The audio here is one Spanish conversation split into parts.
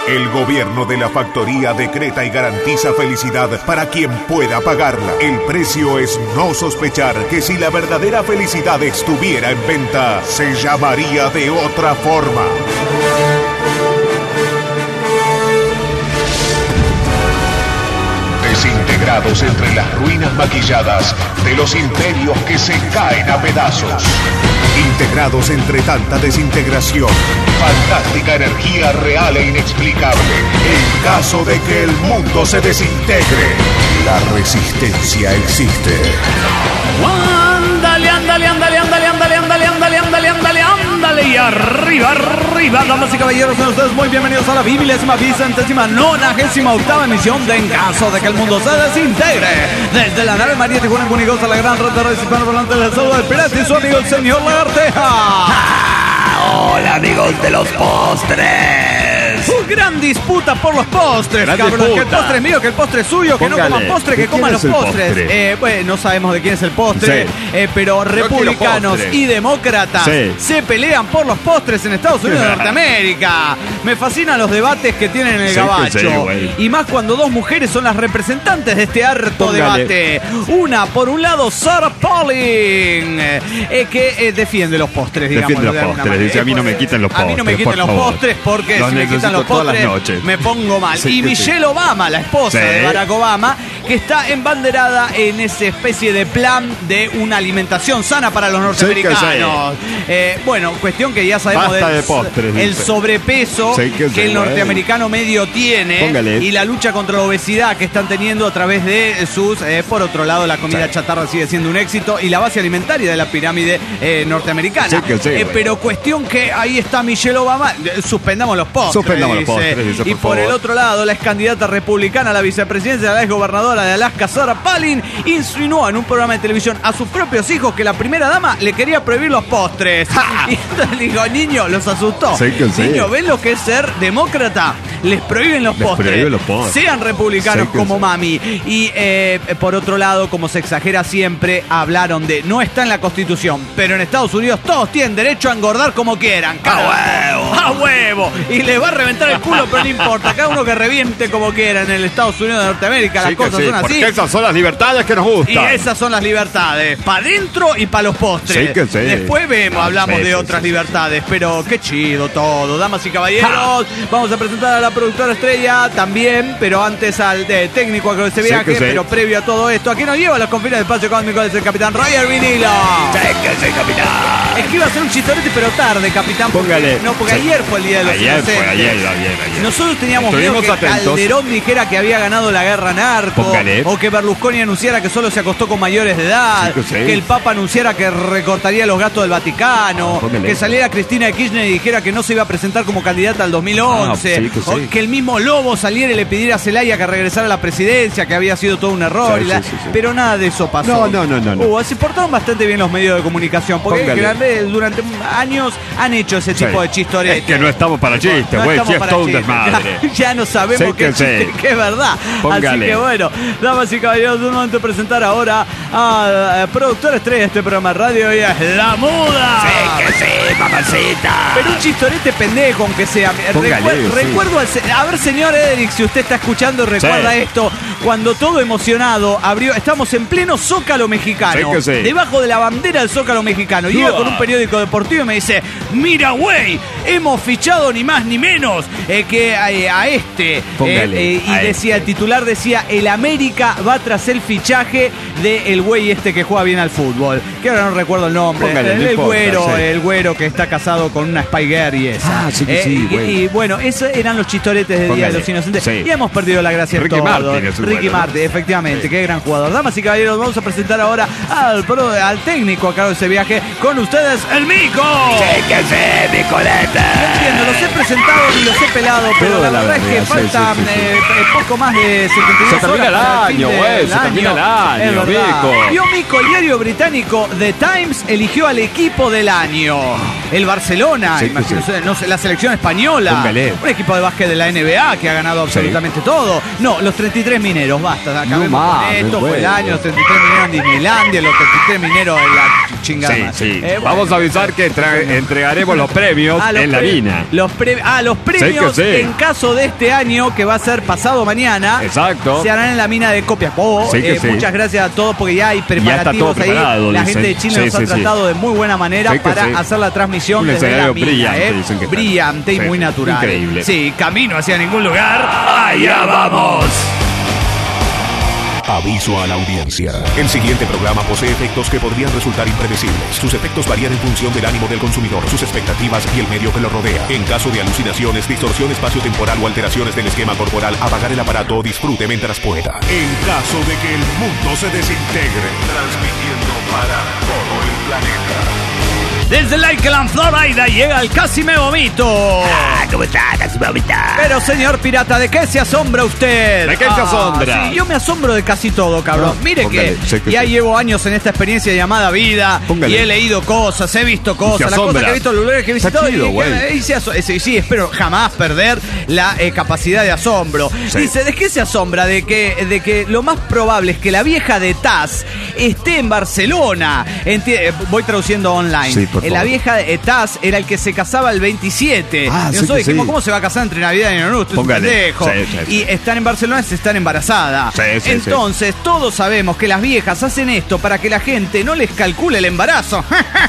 El gobierno de la factoría decreta y garantiza felicidad para quien pueda pagarla. El precio es no sospechar que si la verdadera felicidad estuviera en venta, se llamaría de otra forma. Desintegrados entre las ruinas maquilladas de los imperios que se caen a pedazos. Integrados entre tanta desintegración, fantástica energía real e inexplicable. En caso de que el mundo se desintegre, la resistencia existe. Ándale, ándale, ándale, ándale, ándale, ándale, ándale, ándale, ándale, ándale. Y arriba, arriba, damas y caballeros, sean ustedes muy bienvenidos a la 98ª emisión de En caso de que el mundo se desintegre. Desde la nave María Tijuana Cunigosa, la gran red de redes hispanoparlantes del saludo del pirata y su amigo el señor Lagarteja. Hola amigos de los postres. Gran disputa por los postres, Gran cabrón. disputa. Que el postre es mío, que el postre es suyo, que Póngale. no coman postre, que ¿De coman quién los es el postres. postre? Bueno, no sabemos de quién es el postre, Sí. pero republicanos postre. y demócratas Sí. se pelean por los postres en Estados Unidos de Norteamérica. Me fascinan los debates que tienen en el Sí, que gabacho. sí, güey. Y más cuando dos mujeres son las representantes de este harto Póngale. debate. Una, por un lado, Sarah Palin, que defiende los postres, digamos. Defiende los de alguna postres, manera. dice, a mí no me quiten los A mí no me postres, quiten por los favor. postres porque Los si me quitan necesito los todas las postres noches. me pongo mal. Sí, Y que Michelle sí. Obama, la esposa Sí. de Barack Obama, que está embanderada en esa especie de plan de una alimentación sana para los norteamericanos. Bueno, cuestión que ya sabemos Basta de postres, el dice. sobrepeso Sí, que que sí, el norteamericano medio tiene. Póngale. Y la lucha contra la obesidad que están teniendo a través de sus... por otro lado, la comida chatarra sigue siendo un éxito y la base alimentaria de la pirámide norteamericana. Sí, que sí, güey. Pero cuestión que ahí está Michelle Obama. Suspendamos los postres. Suspendamos los dice. postres, dice, Y por por el favor. otro lado, la ex candidata republicana a la vicepresidencia, la ex gobernadora de Alaska, Sarah Palin, insinuó en un programa de televisión a sus propios hijos que la primera dama le quería prohibir los postres. Y entonces le dijo, niño, los asustó. Sí, que sí. Niño, ¿ven lo que es ser demócrata? Les prohíben los Les postres. prohíben los postres. Sean republicanos Sí, que como sí. mami. Y por otro lado, como se exagera siempre, hablaron de no está en la Constitución, pero en Estados Unidos todos tienen derecho a engordar como quieran. ¡A huevo! ¡A huevo! Y les va a reventar el culo, pero no importa. Cada uno que reviente como quiera en el Estados Unidos de Norteamérica. Las Sí, que cosas sí, son así. porque esas son las libertades que nos Y gustan. esas son las libertades, para adentro y para los postres. Sí, que sí. Después vemos, hablamos Sí, de sí, otras sí, libertades, pero qué chido todo. Damas y caballeros, vamos a presentar a la productora estrella también, pero antes al técnico a este Sí, viaje, que sí. pero previo a todo esto, aquí nos lleva a los confines del espacio cósmico es el capitán Roger Vinilo. Sí, que sí, capitán. Es que iba a ser un chistorete, pero tarde, capitán. Porque, Póngale. no, porque Sí. ayer fue el Día de los Ayer fue, Inocentes. ayer. Nosotros teníamos miedo Estuvimos que atentos. Calderón dijera que había ganado la guerra narco, Póngale. o que Berlusconi anunciara que solo se acostó con mayores de edad, Sí, que sí. que el Papa anunciara que recortaría los gastos del Vaticano, Póngale. que saliera Cristina de Kirchner y dijera que no se iba a presentar como candidata al 2011, sí, que sí. o que el mismo Lobo saliera y le pidiera a Zelaya que regresara a la presidencia, que había sido todo un error, Sí, y sí. pero nada de eso pasó. No. Se portaron bastante bien los medios de comunicación, porque Póngale. durante años han hecho ese tipo de chistoretes. Es que no estamos para chistes, No güey. estamos Sí, es para todo un chistes. desmadre. Ya no sabemos Sí qué que chiste, sí. qué es verdad. Póngale. Así que bueno, damas y caballeros, un momento de presentar ahora a productora estrella de este programa de radio, y es La Muda. Sí, que sí, mamacita. Pero un chistorete pendejo, aunque sea. Póngale, sí. Recuerdo a ver, señor Edric, si usted está escuchando, recuerda Sí. esto. Cuando todo emocionado abrió, estamos en pleno Zócalo mexicano. Sí que sí. Debajo de la bandera del Zócalo mexicano. Llega con un periódico deportivo y me dice: mira, güey, hemos fichado ni más ni menos que a este. Póngale, Y a decía, el titular decía: el América va tras el fichaje del güey este que juega bien al fútbol. Que ahora no recuerdo el nombre. Póngale, no el importa, güero, sí. el güero que está casado con una Spy Girl y esa. Ah, sí que sí, güey. Y bueno, esos eran los chistoretes de Día Póngale, de los Inocentes. sí. Y hemos perdido la gracia en Ricky todo. Martin es un Ricky bueno, ¿no? Martin, efectivamente, Sí. qué gran jugador. Damas y caballeros, vamos a presentar ahora al técnico a cargo de ese viaje. Con ustedes, el Mico. Sí, que sí, mi coleta. Entiendo, los he presentado y los he pelado, pero Toda la la verdad es que verdad, sí, faltan sí, sí. poco más de 72 Se termina horas para el fin año, del güey, se termina el año, Es verdad. Mico. Vio, Mico, el diario británico The Times eligió al equipo del año. El Barcelona, Sí, que imagínense, no sé, la selección española. Póngale. Un equipo de básquet de la NBA que ha ganado absolutamente todo. No, los 33 mineros, basta. Acabemos No con mames, esto. Fue el bueno. año, los 33 mineros en Disneylandia, los 33 mineros en la chingada. Sí, sí. Bueno, Vamos a avisar que entregaremos los premios en la mina. Los premios Sí. en caso de este año, que va a ser pasado mañana. Exacto. Se harán en la mina de Copiapó. Sí que sí. Muchas gracias a todos porque ya hay Ya está todo preparativos preparado, ahí. La dicen. gente de Chile Sí, nos ha sí, sí. tratado de muy buena manera Sí que para sí. hacer la transmisión Un desde la escenario mina. brillante, dicen que está. Brillante y Sí, muy natural. increíble. Sí, camino hacia ningún lugar. ¡Allá vamos! Aviso a la audiencia. El siguiente programa posee efectos que podrían resultar impredecibles. Sus efectos varían en función del ánimo del consumidor, sus expectativas y el medio que lo rodea. En caso de alucinaciones, distorsión espacio-temporal o alteraciones del esquema corporal, apagar el aparato o disfrute mientras pueda. En caso de que el mundo se desintegre, transmitiendo para todo el planeta. Desde Lakeland, Florida, llega el Casi Me Vomito. ¿Cómo está? Casi me vomita. Pero señor pirata, ¿de qué se asombra usted? ¿De qué se asombra? Sí, yo me asombro de casi todo, cabrón. No, Mire póngale, sé que que ya sí. llevo años en esta experiencia llamada vida. Póngale. Y he leído cosas, he visto cosas, las asombra. cosas que he visto, los lugares que he Está visitado. chido, güey. Sí, espero jamás perder la capacidad de asombro. Sí. Dice, ¿de qué se asombra? De que lo más probable es que la vieja de Taz esté en Barcelona. Voy traduciendo online. Sí, por La favor. vieja de Taz era el que se casaba el 27. Ah, Y sí nosotros que dijimos, sí. ¿cómo se va a casar entre Navidad y Año Nuevo? Usted es un Póngale. pendejo. Sí. Y están en Barcelona, se están embarazada. Sí. Entonces, todos sabemos que las viejas hacen esto para que la gente no les calcule el embarazo.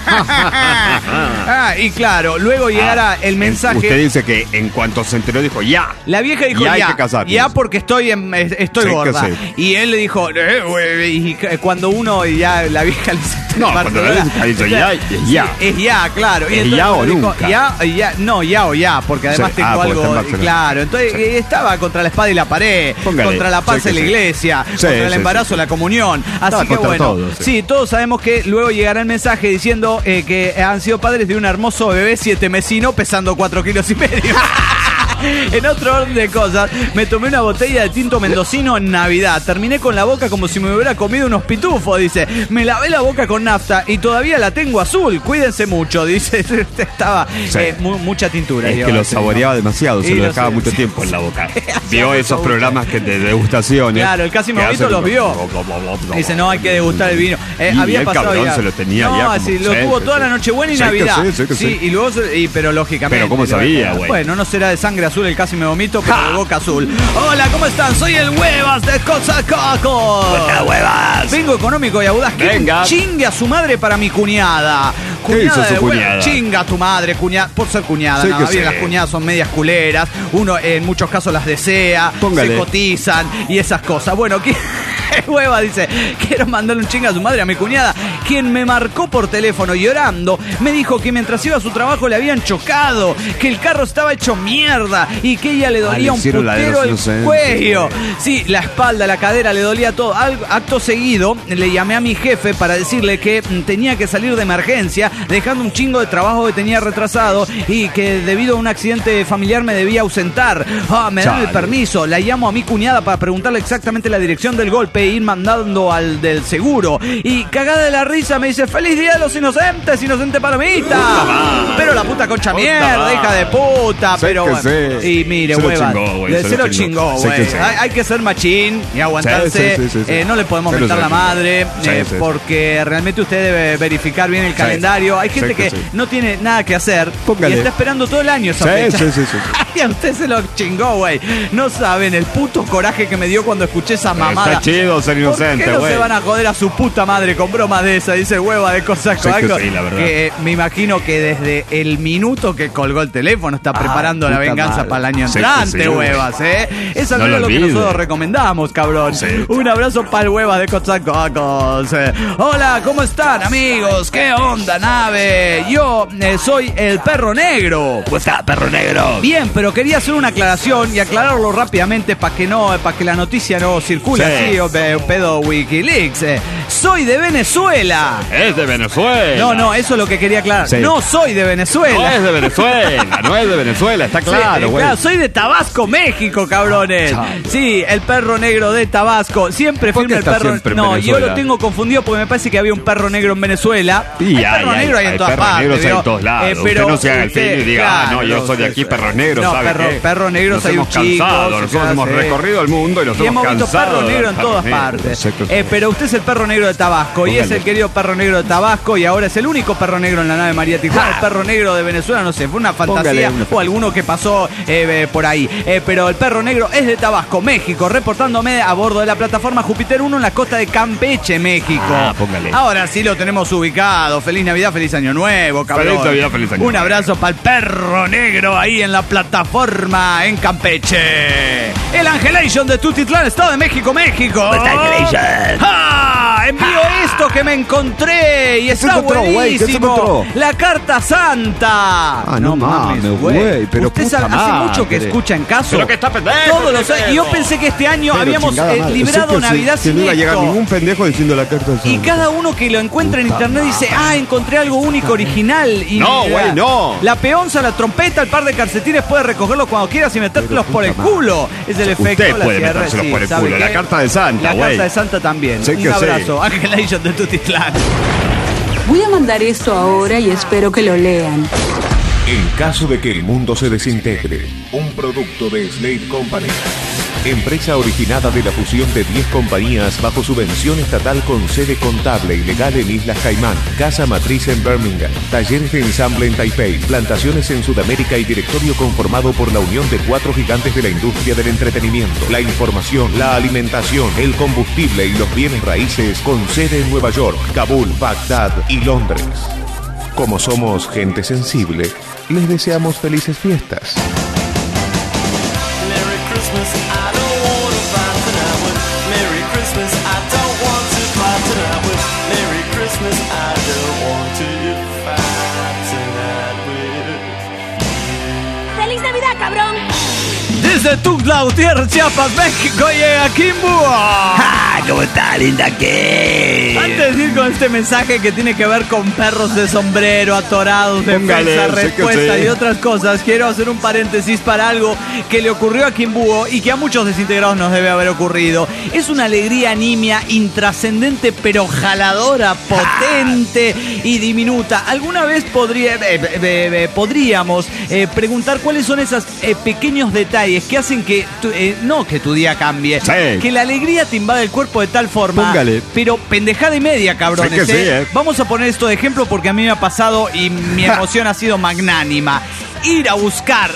Y claro, luego llegará el mensaje. Usted dice que en cuanto se enteró dijo ya. La vieja dijo Ya hay ya, que casarnos. ya porque estoy Sí, gorda. que sí. Y él le dijo, y cuando uno ya la vieja le dice, No, cuando la vieja dice ya, es ya. Sí, es ya, claro. Y Es entonces ya o dijo, nunca. ya o ya, porque además Sí. tengo Porque está en algo, Barcelona. claro. Entonces estaba contra la espada y la pared, Póngale. contra la paz Sí, en la que sí. iglesia, Sí, contra el sí, embarazo, sí. la comunión. Estaba Así que contra bueno, todo, sí. todos sabemos que luego llegará el mensaje diciendo que han sido padres de un hermoso bebé 7 mesino pesando 4,5 kilos. En otro orden de cosas, me tomé una botella de tinto mendocino en Navidad. Terminé con la boca como si me hubiera comido unos pitufos, dice. Me lavé la boca con nafta y todavía la tengo azul. Cuídense mucho, dice. Estaba Sí. Mucha tintura. Es que llevaba, lo saboreaba demasiado, se Y lo lo dejaba sé. mucho tiempo en la boca. Hacía Vio mucho esos gusto. programas que de degustaciones. Claro, el Casi Me que Vomito hacen- los vio. Dice, no, hay que degustar el vino. Y Había el pasado cabrón ya. se lo tenía no, ya como- así, lo sí, tuvo sí, toda sí. la Nochebuena y Sí que Navidad. sí, sí que sí. Y luego, pero lógicamente. Pero ¿cómo sabía, güey? Bueno, no será de sangre azul el Casi Me Vomito, pero de boca azul. Hola, ¿cómo están? Soy el Huevas de Cozacoco. ¡Hola, huevas! Vengo económico y audaz. Que Venga. chingue a su madre para mi cuñada. ¿Qué hizo su de huevo. cuñada? Chinga a tu madre, cuñada. Por ser cuñada. Sí No, que bien, sí. las cuñadas son medias culeras. Uno en muchos casos las desea. Póngale. Se cotizan y esas cosas. Bueno, Hueva dice, quiero mandarle un chinga a su madre, a mi cuñada, quien me marcó por teléfono llorando. Me dijo que mientras iba a su trabajo le habían chocado, que el carro estaba hecho mierda y que ella le dolía le un hicieron la de putero los el inocentes, cuello. güey. Sí, la espalda, la cadera, le dolía todo. Acto seguido, le llamé a mi jefe para decirle que tenía que salir de emergencia, dejando un chingo de trabajo que tenía retrasado y que debido a un accidente familiar me debía ausentar. Me dan el Chale. permiso. La llamo a mi cuñada para preguntarle exactamente la dirección del golpe e ir mandando al del seguro. Y cagada de la risa me dice, ¡feliz día de los inocentes, inocente palomita! Pero la puta concha Puta mierda, madre. hija de puta. Sé pero que bueno. sí. Y mire, Se lo hueva. chingó, güey, Se lo chingó, Sé güey. que sí. Hay que ser machín y aguantarse. Sí. No le podemos Se lo mentar la sé. madre Sí, sí. porque realmente usted debe verificar bien el calendario. Hay gente Sí, que sí. no tiene nada que hacer Póngale. y está esperando todo el año esa Sí, fecha. sí. Ay, a usted se lo chingó, güey. No saben el puto coraje que me dio cuando escuché esa mamada. Está chido ser ¿Por inocente, qué no güey. se van a joder a su puta madre con bromas de esa? Dice hueva de cosas Sí que algo. sí, la verdad. Que me imagino que desde el minuto que colgó el teléfono está preparando la puta venganza madre. para el año Sí que entrante, sí, güey. huevas, Es al No menos lo lo que olvide. nosotros recomendamos, cabrón. Sí. Un abrazo para el huevas de Cozacocos. Hola, ¿cómo están, amigos? ¿Qué onda, nave? Yo soy el perro negro. ¿Cómo está, perro negro? Bien, pero quería hacer una aclaración y aclararlo rápidamente para que la noticia no circule Sí. así, o pedo Wikileaks. Soy de Venezuela. Es de Venezuela. No, eso es lo que quería aclarar. Sí. No soy de No Venezuela. es de Venezuela, no es de Venezuela, está Sí, claro, güey. claro, soy de Tabasco, México, cabrones. Chale. Sí, el perro negro de Tabasco. Siempre ¿Por firme qué el está perro. siempre en No, yo Venezuela? lo tengo confundido porque me parece que había un perro negro en Venezuela. Y hay perro negro hay en todas perros partes. negros hay pero, en todos lados. pero Usted no se haga el usted, fin y diga, claro, no, yo soy de aquí, perros negros, no, ¿sabe qué? perros negros Nos hay un hemos cansado, chico. nosotros hemos recorrido el mundo y nos Y hemos visto cansado perro de negro en perros todas negros. partes. Exacto. Pero usted es el perro negro de Tabasco y Póngale. es el querido medio perro negro de Tabasco y ahora es el único perro negro en la nave María Tijuana. El perro negro de Venezuela, no sé, fue una fantasía o alguno que pasó por ahí. Pero el perro negro es de Tabasco, México, reportándome a bordo de la plataforma Júpiter 1 en la costa de Campeche, México. Ahora sí lo tenemos ubicado. Feliz Navidad, feliz Año Nuevo, cabrón. Feliz Navidad, feliz Año Un abrazo para el perro negro ahí en la plataforma en Campeche. El Angelation de Tutitlán, Estado de México, México. ¡Ah! Envío esto que me encontré y está buenísimo. La carta santa. No mames, güey. Pero usted puta hace madre. mucho que escucha en caso. Pero que está pendejo. Todos los años. Y yo pensé que este año Pero habíamos librado Navidad que sin no iba a llegar esto. ningún pendejo diciendo la carta de Santa. Y cada uno que lo encuentra en internet dice, encontré algo único, original. Y No, güey, no. La peonza, la trompeta, el par de calcetines, puedes recogerlos cuando quieras y metértelos por el culo. Es el efecto. Usted la puede cierre, metérselos por el ¿sabe culo. qué? La carta de Santa, La güey. carta de Santa también. Sé que Un sí. abrazo. Angelation de Tutitlán. Voy a mandar esto ahora y espero que lo lean. En caso de que el mundo se desintegre, un producto de Slate Company. Empresa originada de la fusión de 10 compañías bajo subvención estatal con sede contable y legal en Islas Caimán, casa matriz en Birmingham, talleres de ensamble en Taipei, plantaciones en Sudamérica y directorio conformado por la unión de 4 gigantes de la industria del entretenimiento, la información, la alimentación, el combustible y los bienes raíces con sede en Nueva York, Kabul, Bagdad y Londres. Como somos gente sensible, les deseamos felices fiestas. Merry Christmas, I don't want to fight tonight with. Merry Christmas, I don't want to fight tonight with. Merry Christmas, I don't want to fight tonight with. ¡Feliz Navidad, cabrón! Desde Tuxtla Gutiérrez, Chiapas, México, llega Kimbo. ¿Cómo está, linda? ¿Qué? Antes de ir con este mensaje que tiene que ver con perros de sombrero, atorados, defensa, respuesta y otras cosas, quiero hacer un paréntesis para algo que le ocurrió a Kimbuo y que a muchos desintegrados nos debe haber ocurrido. Es una alegría nimia, intrascendente, pero jaladora, potente y diminuta. Alguna vez podríamos preguntar cuáles son esos pequeños detalles que hacen que no que tu día cambie, que la alegría te invade el cuerpo de tal forma, pero pendejada y media, cabrones. Sí que sí, Vamos a poner esto de ejemplo porque a mí me ha pasado y mi emoción ha sido magnánima. Ir a buscar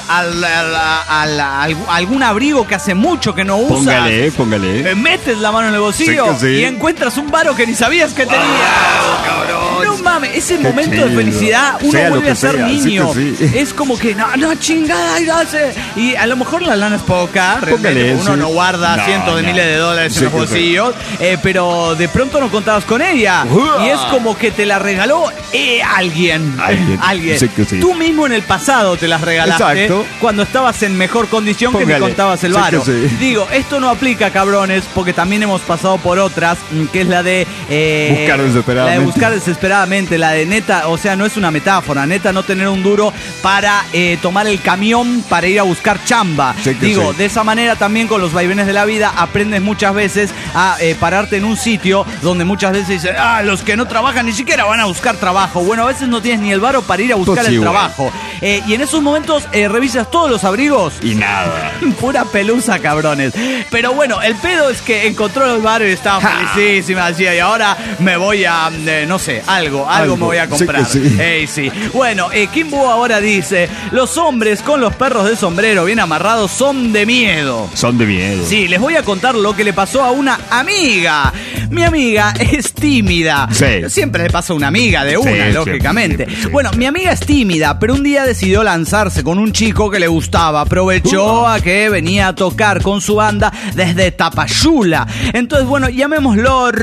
algún abrigo que hace mucho que no usas. Póngale. Metes la mano en el bolsillo Sí. y encuentras un varo que ni sabías que tenías. Cabrón. No mames, ese Qué momento chido. de felicidad, uno Sea lo vuelve que a ser sea, sí niño. que sí. Es como que, no, chingada, y a lo mejor la lana es poca, realmente uno no guarda cientos de miles de dólares en los bolsillos, pero de pronto no contabas con ella. Y es como que te la regaló alguien. Sí que sí. Tú mismo en el pasado te las regalaste. Exacto. Cuando estabas en mejor condición que te contabas el varo. Sí que sí. Digo, esto no aplica, cabrones, porque también hemos pasado por otras, que es la de buscar desesperadamente. La de buscar desesperadamente, la de neta, o sea, no es una metáfora, neta no tener un duro para tomar el camión para ir a buscar chamba. Sí que Digo, sí. de esa manera también con los vaivenes de la vida aprendes muchas veces a pararte en un sitio donde muchas veces dicen, los que no trabajan ni siquiera van a buscar trabajo. Bueno, a veces no tienes ni el varo para ir a buscar el trabajo. Y en esos momentos revisas todos los abrigos. Y nada. Pura pelusa, cabrones. Pero bueno, el pedo es que encontró el bar y estaba felicísima. Decía, y ahora me voy a, no sé, algo me voy a comprar. Sí. Sí. Bueno, Kimbo ahora dice, los hombres con los perros de sombrero bien amarrados son de miedo. Son de miedo. Sí, les voy a contar lo que le pasó a una amiga. Mi amiga es tímida. Sí. Siempre le pasa a una amiga de una, Sí, lógicamente. siempre, sí. Bueno, mi amiga es tímida, pero un día decidió lanzarse con un chico que le gustaba. Aprovechó a que venía a tocar con su banda desde Tapachula. Entonces, bueno, llamémoslo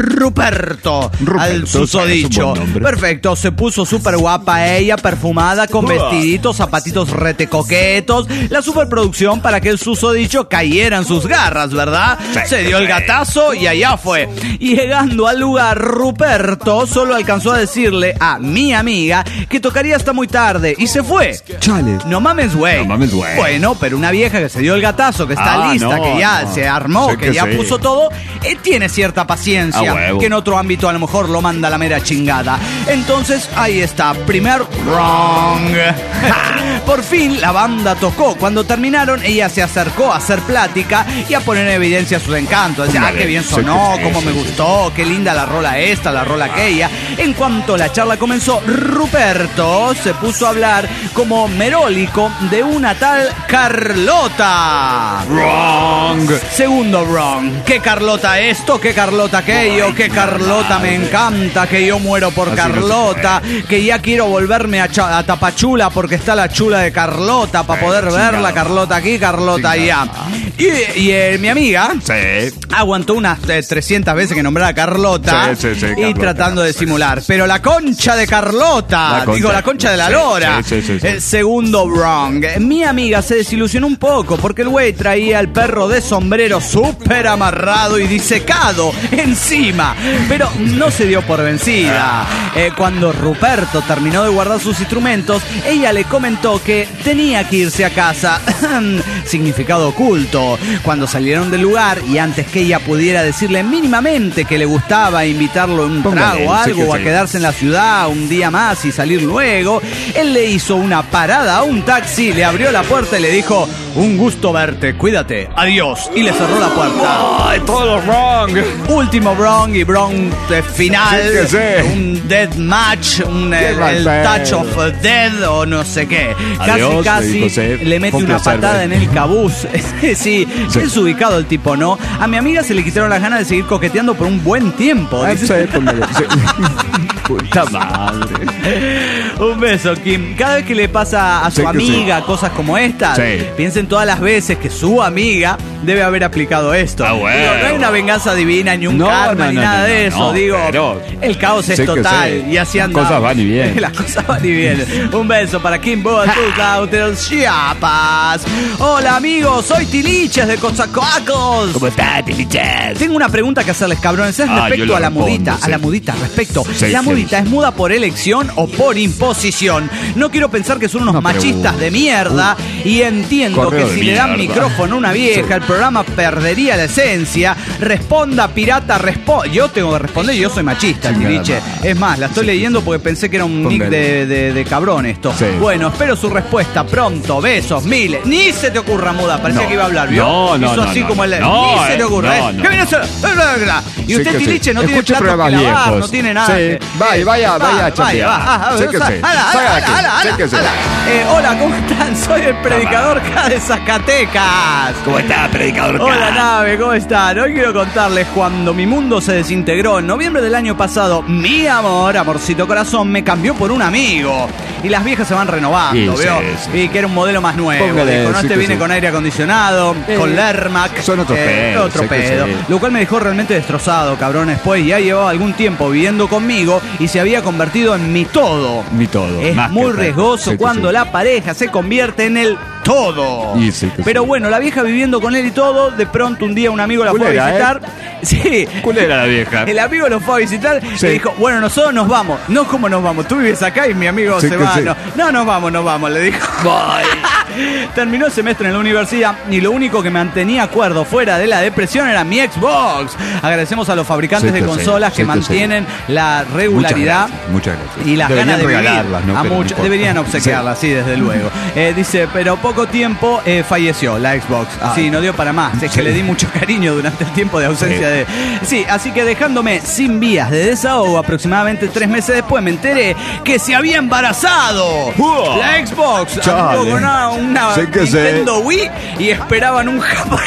Ruperto al susodicho. Perfecto, se puso súper guapa ella, perfumada, con vestiditos, zapatitos rete coquetos. La superproducción para que el susodicho cayera en sus garras, ¿verdad? Se dio el gatazo y allá fue. Y llegando al lugar, Ruperto solo alcanzó a decirle a mi amiga que tocaría hasta muy tarde y se fue. Chale. No mames, güey. Bueno, pero una vieja que se dio el gatazo, que está lista, que ya se armó, que ya puso todo, tiene cierta paciencia, que en otro ámbito a lo mejor lo manda a la mera chingada. Entonces, ahí está, primer wrong. Por fin la banda tocó. Cuando terminaron, ella se acercó a hacer plática y a poner en evidencia sus encantos. Decía, qué bien sonó, cómo me gustó, qué linda la rola esta, la rola aquella. En cuanto la charla comenzó, Ruperto se puso a hablar como merólico de una tal Carlota. Wrong. Segundo wrong. ¿Qué Carlota esto? ¿Qué Carlota aquello? ¿Qué Carlota me encanta? Que yo muero por Así Carlota. Que ya quiero volverme a Tapachula porque está la chula de Carlota para poder verla. Carlota aquí, Carlota allá. Y mi amiga aguantó unas 300 veces que nombrara a Carlota Sí, y Carlota, tratando de simular. Pero la concha de Carlota, la concha de la lora. Sí. Segundo wrong. Mi amiga se desilusionó un poco porque el güey traía al perro de sombrero súper amarrado y disecado encima. Pero no se dio por vencida. Cuando Ruperto terminó de guardar sus instrumentos, ella le comentó que tenía que irse a casa. Significado oculto. Cuando salieron del lugar y antes que ella pudiera decirle mínimamente que le gustaba invitarlo a un trago o algo o a quedarse en la ciudad un día más y salir luego, él le hizo una parada a un taxi, le abrió la puerta y le dijo: un gusto verte, cuídate, adiós, y le cerró la puerta. ¡Ay, todo wrong! Último wrong y wrong final, un dead match, el touch of dead o no sé qué. Adiós, casi le mete una patada en el cabuz. Sí, es ubicado el tipo, ¿no? A mi amiga se le quitaron las ganas de seguir coqueteando por un buen tiempo. Puta madre. Un beso, Kim. Cada vez que le pasa a su amiga cosas como estas, piensen todas las veces que su amiga debe haber aplicado esto. Bueno. Digo, no hay una venganza divina, ni un karma, ni nada de eso. Digo, el caos es total. Y así anda. Las cosas van y bien. Las cosas van y bien. Un beso para Kim Boa, Chiapas. Hola, amigos. Soy Tiliches de Cozacoacos. ¿Cómo estás, Tiliches? Tengo una pregunta que hacerles, cabrones. Es respecto a la mudita. A la mudita, respecto. ¿La mudita es muda por elección o por imposición? No quiero pensar que son unos machistas de mierda y entiendo que si le dan micrófono a una vieja, el programa perdería la esencia. Responda, pirata, Yo tengo que responder, yo soy machista, Tiliche. Es más, la estoy leyendo porque pensé que era un nick de cabrón esto. Bueno, espero su respuesta pronto. Besos, miles. Ni se te ocurra, muda. Parecía que iba a hablar, ¿vio? Hizo así como el... Ni se te ocurra. ¿Qué viene a hacer? Y usted, Tiliche, no tiene platos que lavar, no tiene nada. Vaya, chéquese. Hola, ¿cómo están? Soy el predicador K de Zacatecas. ¿Cómo está, predicador K? Hola, nave, ¿cómo están? Hoy quiero contarles cuando mi mundo se desintegró. En noviembre del año pasado, mi amor, amorcito corazón, me cambió por un amigo. Y las viejas se van renovando, ¿veo? Y que era un modelo más nuevo. Dijo, este viene con aire acondicionado, con Lermac. Son otro pedo. Lo cual me dejó realmente destrozado, cabrón. Después ya llevaba algún tiempo viviendo conmigo y se había convertido en mi todo. Es muy riesgoso cuando la pareja se convierte en el todo. Pero bueno, la vieja viviendo con él y todo, de pronto un día un amigo la fue a visitar. Sí. Culera la vieja. El amigo lo fue a visitar y dijo, bueno, nosotros nos vamos. No, ¿cómo nos vamos? Tú vives acá y mi amigo se va. No, nos vamos, le dijo. Terminó el semestre en la universidad y lo único que mantenía cuerdo fuera de la depresión era mi Xbox. Agradecemos a los fabricantes de consolas que mantienen la regularidad. Muchas gracias. Y las ganas de regalarlas, vivir. ¿no? Deberían obsequiarlas, sí, desde luego. Dice, pero poco tiempo falleció la Xbox. Sí, no dio para más. Es que le di mucho cariño durante el tiempo de ausencia de... Sí, así que dejándome sin vías de desahogo, aproximadamente 3 meses después me enteré que se había embarazado. La Xbox. Con una Nintendo Wii y esperaban un japonés.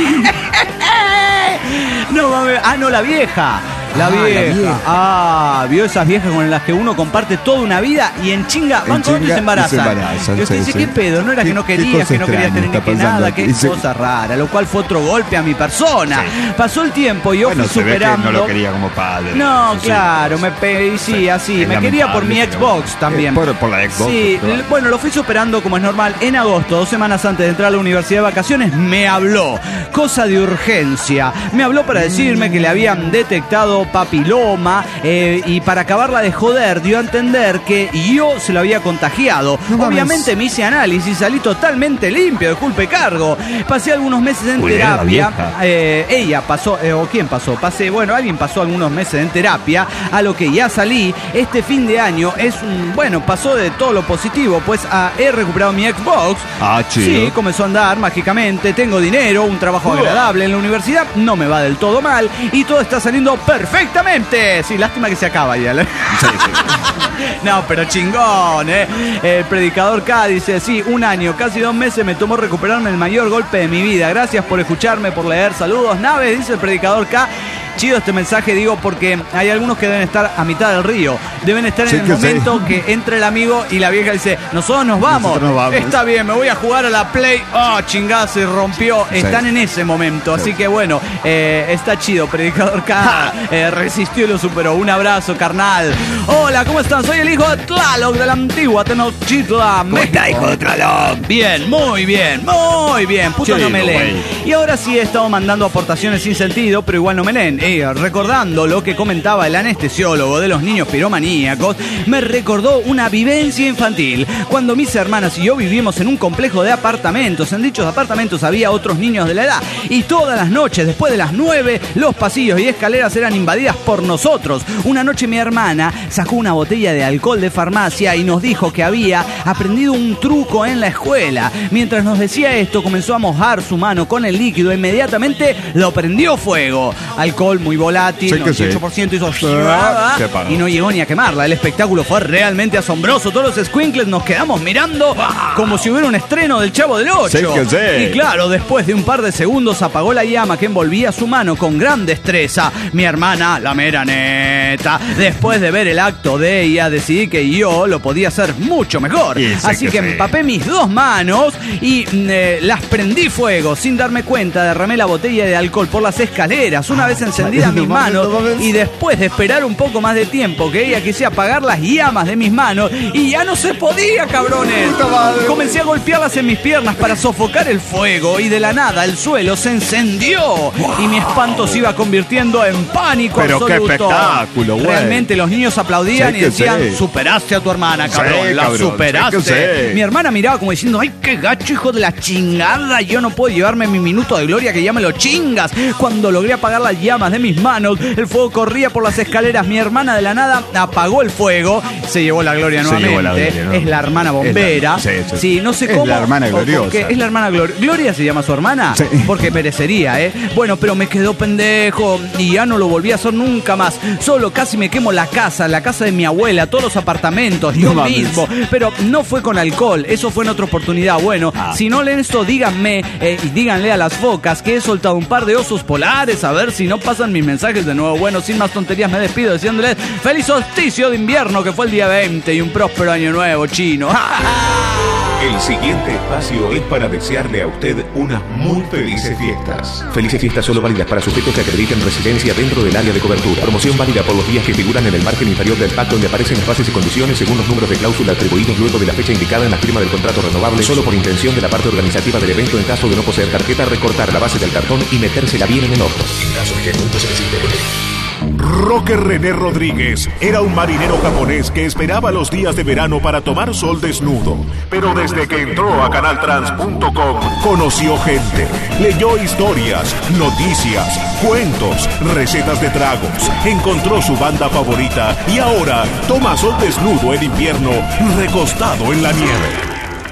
No mames. No, la vieja. La vieja. Vio esas viejas con las que uno comparte toda una vida y en chinga van con otro y se embarazan. Y usted dice, ¿qué pedo? No era que no querías, que no querías tener ni que nada, qué cosa rara. Lo cual fue otro golpe a mi persona. Pasó el tiempo y yo fui superando. No lo quería como padre. No, claro, me quería por mi Xbox también. Por la Xbox. Sí, bueno, lo fui superando como es normal. En agosto, 2 semanas antes de entrar a la universidad de vacaciones, me habló. Cosa de urgencia. Me habló para decirme que le habían detectado llamado papiloma y para acabarla de joder dio a entender que yo se lo había contagiado. Obviamente me hice análisis y salí totalmente limpio, de culpa y cargo. Pasé algunos meses en terapia. Ella pasó, o quién pasó, alguien pasó algunos meses en terapia, a lo que ya salí. Este fin de año pasó de todo lo positivo, pues he recuperado mi Xbox. Chido. Sí, comenzó a andar mágicamente, tengo dinero, un trabajo agradable en la universidad, no me va del todo mal y todo está saliendo perfectamente. Sí, lástima que se acaba ya. Sí. No, pero chingón, ¿eh? El predicador K dice, sí, un año, casi 2 meses me tomó recuperarme el mayor golpe de mi vida. Gracias por escucharme, por leer. Saludos, naves, dice el predicador K. Chido este mensaje, digo, porque hay algunos que deben estar a mitad del río. Deben estar en el momento que entra el amigo y la vieja dice, nosotros nos vamos. Está bien, me voy a jugar a la Play. Chingada, se rompió. Están en ese momento. Así que bueno, está chido. Predicador K resistió y lo superó. Un abrazo, carnal. Hola, ¿cómo están? Soy el hijo de Tlaloc de la antigua Tenochtitlan, ¿Cómo está, hijo de Tlaloc? Bien, muy bien, muy bien. Puto no me leen. Y ahora sí he estado mandando aportaciones sin sentido, pero igual no me leen. Recordando lo que comentaba el anestesiólogo de los niños piromaníacos, me recordó una vivencia infantil. Cuando mis hermanas y yo vivimos en un complejo de apartamentos, en dichos apartamentos había otros niños de la edad. Y todas las noches, después de las 9, los pasillos y escaleras eran invadidas por nosotros. Una noche mi hermana sacó una botella de alcohol de farmacia y nos dijo que había aprendido un truco en la escuela. Mientras nos decía esto, comenzó a mojar su mano con el líquido e inmediatamente lo prendió fuego. Alcohol muy volátil, 98% hizo y no llegó ni a quemarla. El espectáculo fue realmente asombroso. Todos los squinkles nos quedamos mirando como si hubiera un estreno del Chavo del 8. Y claro, después de un par de segundos apagó la llama que envolvía su mano con gran destreza. Mi hermana, la mera neta, después de ver el acto de ella, decidí que yo lo podía hacer mucho mejor. Así que empapé mis 2 manos y las prendí fuego. Sin darme cuenta, derramé la botella de alcohol por las escaleras. Una vez encendida mis manos y después de esperar un poco más de tiempo que ella quise apagar las llamas de mis manos y ya no se podía, cabrones. Comencé a golpearlas en mis piernas para sofocar el fuego y de la nada el suelo se encendió y mi espanto se iba convirtiendo en pánico absoluto. Pero qué espectáculo, güey. Realmente los niños aplaudían y decían, superaste a tu hermana, cabrón, la superaste. Mi hermana miraba como diciendo, ay, qué gacho, hijo de la chingada, yo no puedo llevarme mi minuto de gloria que ya me lo chingas. Cuando logré apagar las llamas de mis manos, el fuego corría por las escaleras. Mi hermana de la nada apagó el fuego, se llevó la gloria nuevamente. Es la hermana bombera. Sí, no sé cómo. Es la hermana gloriosa. Es la hermana Gloria se llama su hermana. Sí. Porque merecería, ¿eh? Bueno, pero me quedó pendejo y ya no lo volví a hacer nunca más. Solo casi me quemo la casa de mi abuela, todos los apartamentos, yo mismo. Pero no fue con alcohol, eso fue en otra oportunidad. Bueno, si no leen esto, díganme y díganle a las focas que he soltado un par de osos polares, a ver si no pasan mis mensajes de nuevo. Bueno, sin más tonterías me despido diciéndoles feliz solsticio de invierno, que fue el día 20, y un próspero año nuevo chino. El siguiente espacio es para desearle a usted unas muy felices fiestas. Felices fiestas solo válidas para sujetos que acrediten residencia dentro del área de cobertura. Promoción válida por los días que figuran en el margen inferior del pack, donde aparecen las bases y condiciones según los números de cláusula atribuidos luego de la fecha indicada en la firma del contrato renovable, solo por intención de la parte organizativa del evento. En caso de no poseer tarjeta, recortar la base del cartón y metérsela bien en el horno. En caso de que nunca se necesite. Roque René Rodríguez era un marinero japonés que esperaba los días de verano para tomar sol desnudo. Pero desde que entró a canaltrans.com conoció gente, leyó historias, noticias, cuentos, recetas de tragos, encontró su banda favorita y ahora toma sol desnudo en invierno recostado en la nieve.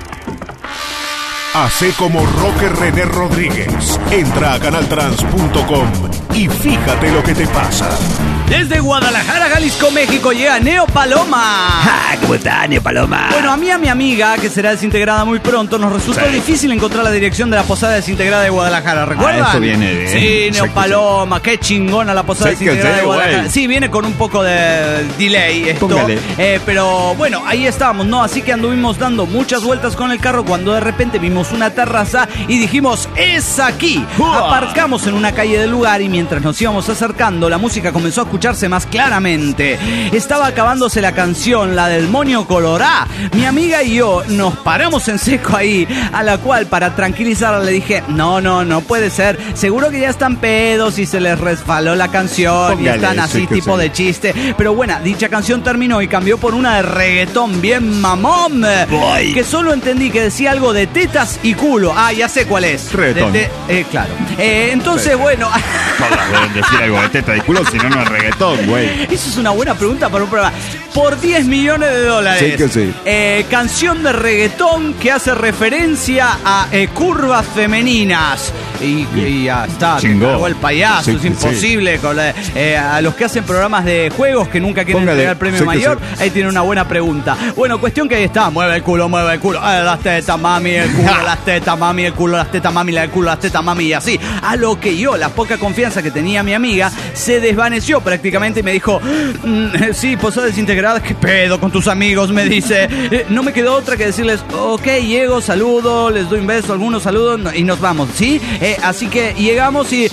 Hacé como Roque René Rodríguez. Entra a canaltrans.com y fíjate lo que te pasa. Desde Guadalajara, Jalisco, México, llega Neo Paloma. ¿Cómo está, Neo Paloma? Bueno, a mí mi amiga, que será desintegrada muy pronto, nos resultó difícil encontrar la dirección de la posada desintegrada de Guadalajara. ¿Recuerdan? Eso viene de... Sí, Neo Paloma, qué chingona la posada desintegrada de Guadalajara. Güey. Sí, viene con un poco de delay esto. Pero bueno, ahí estábamos, ¿no? Así que anduvimos dando muchas vueltas con el carro cuando de repente vimos una terraza y dijimos, ¡es aquí! Aparcamos en una calle del lugar y mientras nos íbamos acercando, la música comenzó a escucharse más claramente. Estaba acabándose la canción, la del Moño Colorá. Mi amiga y yo nos paramos en seco ahí, a la cual para tranquilizarla le dije, no puede ser, seguro que ya están pedos y se les resbaló la canción. Póngale, y están así tipo de chiste. Pero bueno, dicha canción terminó y cambió por una de reggaetón bien mamón. Que solo entendí que decía algo de tetas y culo. Ah, ya sé cuál es. Reggaetón. Claro. Entonces, sí. Bueno. Todas deben decir algo de tetas y culo, si no, no es reggaetón, güey. Eso es una buena pregunta para un programa. Por $10 millones. Sí que sí. Canción de reggaetón que hace referencia a curvas femeninas. Y ya está, cargó el payaso, sí, es imposible. Sí. Con a los que hacen programas de juegos que nunca quieren entregar el premio mayor, ahí tiene una buena pregunta. Bueno, cuestión que ahí está, mueve el culo, las tetas, mami, el culo, las tetas, mami, el culo, las tetas, mami, el culo, las tetas, mami, y así. A lo que yo, la poca confianza que tenía mi amiga, se desvaneció prácticamente y me dijo, sí, posada desintegrada, ¿qué pedo con tus amigos? Me dice, no me quedó otra que decirles, ok, llego, saludo, les doy un beso, algunos saludos y nos vamos, ¿sí? Así que llegamos y...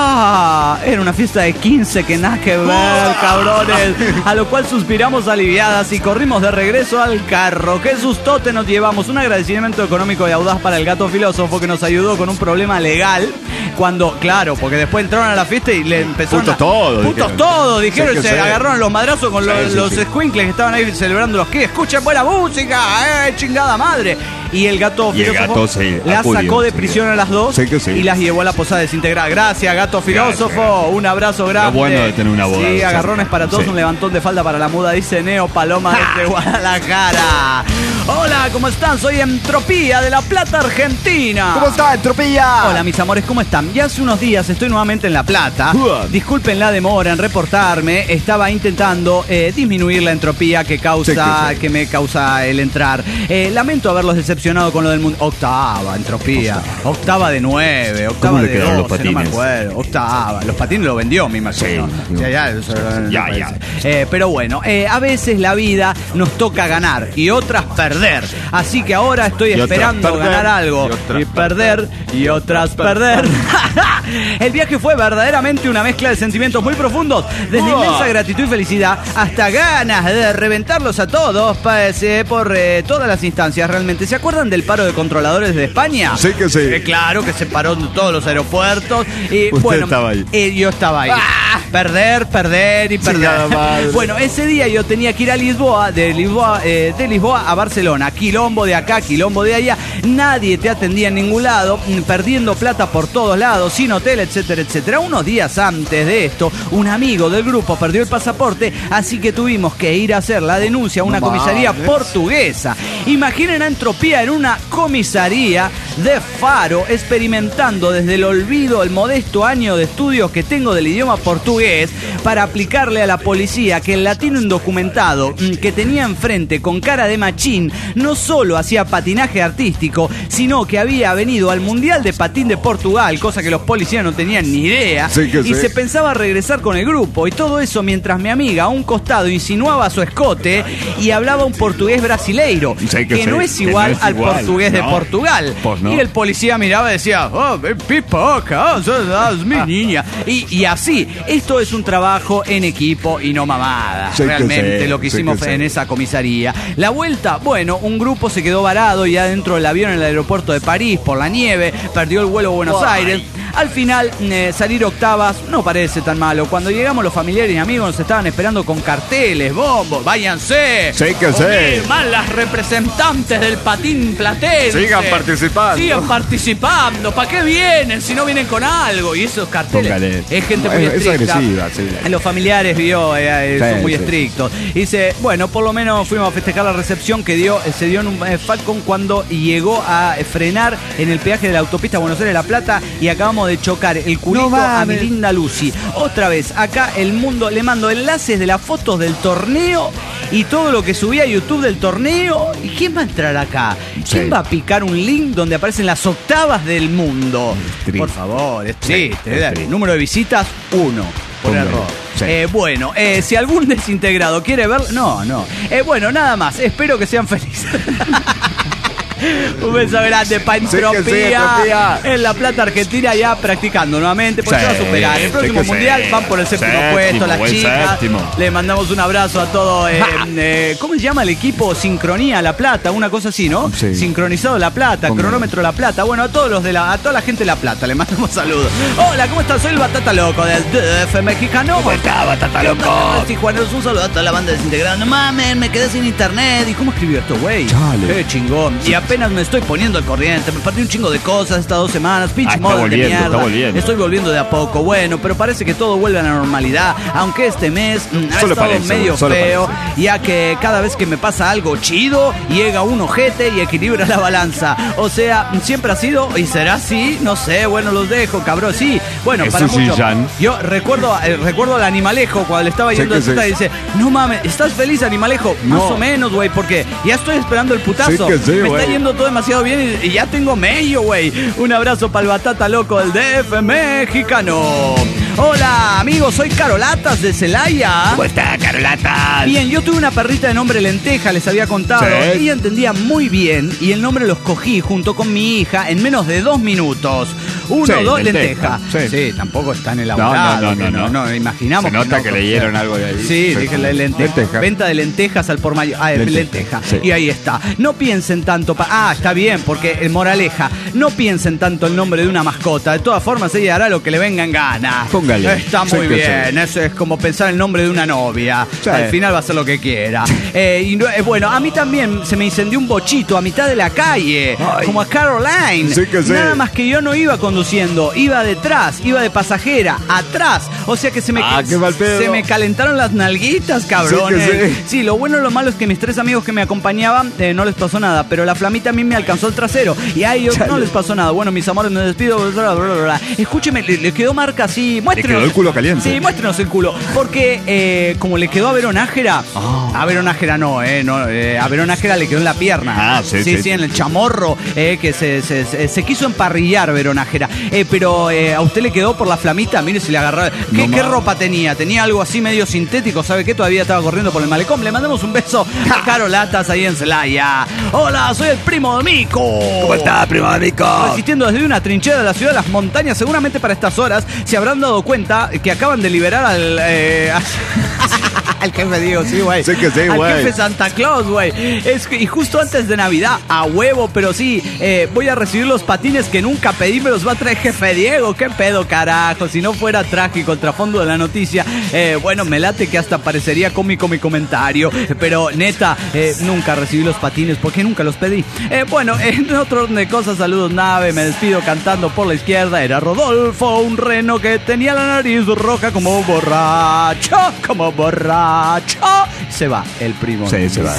era una fiesta de 15 que nada que ver, cabrones. A lo cual suspiramos aliviadas y corrimos de regreso al carro. ¡Qué sustote nos llevamos! Un agradecimiento económico y audaz para el gato filósofo que nos ayudó con un problema legal. Cuando, claro, porque después entraron a la fiesta y le empezaron Putos todos, dijeron, sí, se agarraron los madrazos con los escuincles que estaban ahí celebrando los que escuchen buena música, chingada madre. Y el gato filósofo las sacó de prisión a las dos y las llevó a la posada desintegrada. Gracias, gato filósofo. Un abrazo grande. Lo bueno de tener una boda. Sí, agarrones para todos, un levantón de falda para la muda, dice Neo Paloma desde Guadalajara. Hola, ¿cómo están? Soy Entropía de La Plata, Argentina. ¿Cómo está, Entropía? Hola, mis amores, ¿cómo están? Ya hace unos días estoy nuevamente en La Plata. Disculpen la demora en reportarme. Estaba intentando disminuir la entropía que me causa el entrar. Lamento haberlos decepcionado con lo del mundo. Octava entropía. Octava de 9. Octava de 12, no me acuerdo. Octava. Los patines lo vendió, me imagino. Sí. Ya. Pero bueno, a veces la vida nos toca ganar y otras perder. Así que ahora estoy esperando ganar algo. Y perder y otras perder. El viaje fue verdaderamente una mezcla de sentimientos muy profundos. Desde inmensa gratitud y felicidad hasta ganas de reventarlos a todos. Pasé por todas las instancias realmente. ¿Se acuerdan del paro de controladores de España? Sí que sí. Claro, que se paró en todos los aeropuertos. Y usted estaba ahí. Yo estaba ahí. Perder y perder. Bueno, ese día yo tenía que ir a Lisboa, de Lisboa a Barcelona. Quilombo de acá, quilombo de allá. Nadie te atendía en ningún lado, perdiendo plata por todos lados, sin hotel, etcétera, etcétera. Unos días antes de esto, un amigo del grupo perdió el pasaporte, así que tuvimos que ir a hacer la denuncia a una comisaría portuguesa. Imaginen a Entropía en una comisaría de Faro, experimentando desde el olvido el modesto año de estudios que tengo del idioma portugués para aplicarle a la policía que el latino indocumentado que tenía enfrente con cara de machín no solo hacía patinaje artístico, sino que había venido al Mundial de Patín de Portugal, cosa que los policías no tenían ni idea, se pensaba regresar con el grupo, y todo eso mientras mi amiga a un costado insinuaba su escote y hablaba un portugués brasileiro, que no es igual al portugués de Portugal. Pues no. Y el policía miraba y decía, pipoca, sos mi niña. Y así, esto es un trabajo en equipo y no mamada. Realmente lo que hicimos en esa comisaría. La vuelta, bueno, un grupo se quedó varado y adentro del avión en el aeropuerto de París por la nieve, perdió el vuelo a Buenos Aires. Al final, salir octavas no parece tan malo. Cuando llegamos, los familiares y amigos nos estaban esperando con carteles, bombos, váyanse. Mal las representantes del patín platense. Sigan participando. ¿Para qué vienen si no vienen con algo? Y esos carteles es gente muy estricta. Es agresiva, Los familiares son muy estrictos. Dice, bueno, por lo menos fuimos a festejar la recepción que se dio en un Falcon cuando llegó a frenar en el peaje de la autopista Buenos Aires-La Plata y acabamos de chocar el culito a mi linda Lucy. Otra vez, acá el mundo, le mando enlaces de las fotos del torneo y todo lo que subí a YouTube del torneo. ¿Y quién va a entrar acá? ¿Quién va a picar un link donde aparecen las octavas del mundo? Por favor, es triste. Número de visitas, 1. Por error. Bueno, si algún desintegrado quiere ver... No. Bueno, nada más. Espero que sean felices. Un beso grande, Pantropía. En La Plata, Argentina, ya practicando nuevamente, porque se va a superar. El próximo mundial van por el séptimo puesto, las chicas. Le mandamos un abrazo a todo. ¿Cómo se llama el equipo? Sincronía La Plata, una cosa así, ¿no? Sí. Sincronizado La Plata, cronómetro La Plata. Bueno, a todos a toda la gente de La Plata le mandamos saludos. Hola, ¿cómo estás? Soy el Batata Loco del DF mexicano. ¿Cómo está, Batata Loco? Tijuaneros, un saludo a toda la banda desintegrada. No mames, me quedé sin internet. ¿Y cómo escribió esto, güey? Chale. Chingón. Y apenas me estoy poniendo al corriente. Me perdí un chingo de cosas estas 2 semanas. Pinche modo de mierda. Estoy volviendo de a poco. Bueno, pero parece que todo vuelve a la normalidad. Aunque este mes ha estado medio feo. Ya que cada vez que me pasa algo chido, llega un ojete y equilibra la balanza. O sea, siempre ha sido y será así. No sé, bueno, los dejo, cabrón. Sí, bueno, Eso para sí, mucho. Jan. Yo recuerdo al Animalejo cuando le estaba yendo a Sí, puta y dice, no mames, ¿estás feliz, Animalejo? Más No. o menos, güey, porque ya estoy esperando el putazo. Sí que sí, me está güey. yendo todo demasiado bien y ya tengo mello, güey. Un abrazo para el Batata Loco del DF mexicano. Hola, amigos, soy Carolatas de Celaya. ¿Cómo está, Carolata? Bien, yo tuve una perrita de nombre Lenteja, les había contado. Sí. Ella entendía muy bien y el nombre lo escogí junto con mi hija en menos de 2 minutos. 1, Sí, 2, Lenteja. Lenteja. Sí. Sí, tampoco es tan elaborado. No. Imaginamos. Se nota no, que leyeron algo de ahí. Sí, dije la lenteja. Lenteja. Venta de lentejas al por mayor. Ah, lenteja. Sí. Y ahí está. No piensen tanto. Está bien, porque moraleja. No piensen tanto el nombre de una mascota. De todas formas, ella hará lo que le venga en gana. Póngale. Está Sí, muy que bien. sí. Eso es como pensar el nombre de una novia. Sí. Al final va a hacer lo que quiera. Bueno, a mí también se me incendió un bochito a mitad de la calle. Ay. Como a Caroline. Sí que sí. Nada más que yo no iba conduciendo. Iba detrás. Iba de pasajera. Atrás. O sea que se me qué mal pedo. se me calentaron las nalguitas, cabrón. Sí que sí. Sí, lo bueno y lo malo es que mis 3 amigos que me acompañaban no les pasó nada, pero la flamita a mí me alcanzó el trasero y a ellos no les pasó nada. Bueno, mis amores, me despido. Bla, bla, bla, bla. Escúcheme, le quedó marca así. Muéstrenos. quedó el culo caliente. Sí, muéstrenos el culo. Porque como le quedó a Verón Nájera, a Verón Nájera no, a Verón Nájera le quedó en la pierna. Ah, sí, en el chamorro, que se quiso emparrillar Verón Nájera. Pero a usted le quedó por la flamita, mire si le agarró. ¿Qué ropa tenía? Tenía algo así medio sintético, ¿sabe qué? Todavía estaba corriendo por el malecón. Le mandamos un beso a Carolatas ahí en Celaya. Hola, soy el primo de Mico. ¿Cómo está, primo amigo? Resistiendo desde una trinchera de la ciudad de las montañas, seguramente para estas horas se habrán dado cuenta que acaban de liberar al jefe Diego, sí, güey. Sí que sí, al güey. jefe Santa Claus, güey. Y justo antes de Navidad, a huevo, pero sí, voy a recibir los patines que nunca pedí, me los va a traer jefe Diego. ¿Qué pedo, carajo? Si no fuera trágico el trasfondo de la noticia, bueno, me late que hasta parecería cómico mi comentario, pero neta, nunca recibí los patines porque nunca los pedí. Bueno, en otro orden de cosas, saludos, nave, me despido cantando por la izquierda. Era Rodolfo, un reno que tenía la nariz roja como borracho. Se va el primo. Sí, se va.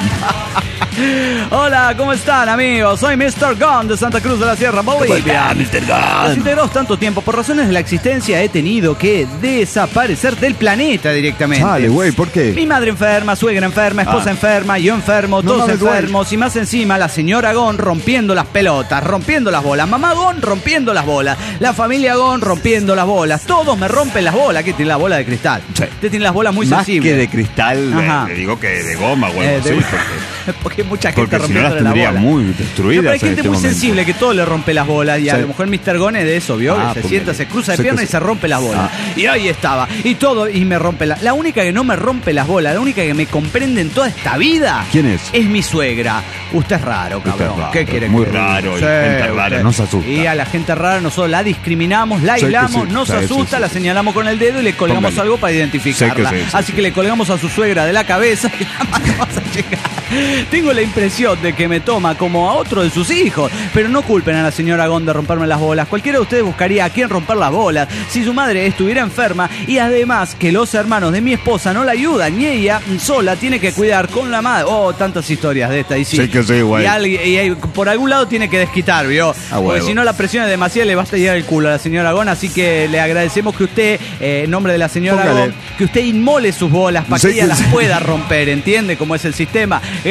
Hola, ¿cómo están, amigos? Soy Mr. Gun de Santa Cruz de la Sierra, Bolivia. Mr. Los Gun? integrados tanto tiempo, por razones de la existencia, he tenido que desaparecer del planeta directamente. Chale, güey, ¿por qué? Mi madre enferma, suegra enferma, esposa enferma, yo enfermo, No todos mames, güey. enfermos y más encima la señora Gon rompiendo las pelotas, rompiendo las bolas, mamá Gon rompiendo las bolas, la familia Gon rompiendo las bolas, todos me rompen las bolas. ¿Qué tiene la bola de cristal? Sí. Usted tiene las bolas muy Más sensibles. que de cristal, Ajá. le digo que de goma, güey. De- Sí, porque mucha gente porque si no las rompiéndole la tendría bola. muy No, destruidas. pero hay en gente este muy momento. sensible que todo le rompe las bolas y a Sí. lo mejor Mr. Gon es de eso, ¿vio? Ah, Se póngale. sienta, se cruza de Sí que pierna y sí. se rompe las bolas. Y ahí estaba. Y todo, y me rompe la única que no me rompe las bolas, la única que me comprende en toda esta vida. ¿Quién es? Es mi suegra. Usted es raro, cabrón. es raro, ¿Qué quiere muy que le diga? raro, y gente rara, usted. nos asusta. Y a la gente rara nosotros la discriminamos, la Sí que aislamos, sí. nos Sí, asusta, sí, la sí. señalamos con el dedo y le colgamos Póngale. algo para identificarla. Sí que sí, sí, Así que le colgamos a su suegra de la cabeza y la mandamos a chingar. Tengo la impresión de que me toma como a otro de sus hijos, pero no culpen a la señora Gon de romperme las bolas. Cualquiera de ustedes buscaría a quién romper las bolas si su madre estuviera enferma y además que los hermanos de mi esposa no la ayudan y ella sola tiene que cuidar con la madre. Oh, tantas historias de esta y sí. Sí que sí, güey. Y por algún lado tiene que desquitar, ¿vio? Porque huevo. si no la presión es demasiado, le va a estallar el culo a la señora Gon, así que le agradecemos que usted, en nombre de la señora Póngale. Gon, que usted inmole sus bolas para Sí que ella que las sí. pueda romper, ¿entiende cómo es el sistema? Así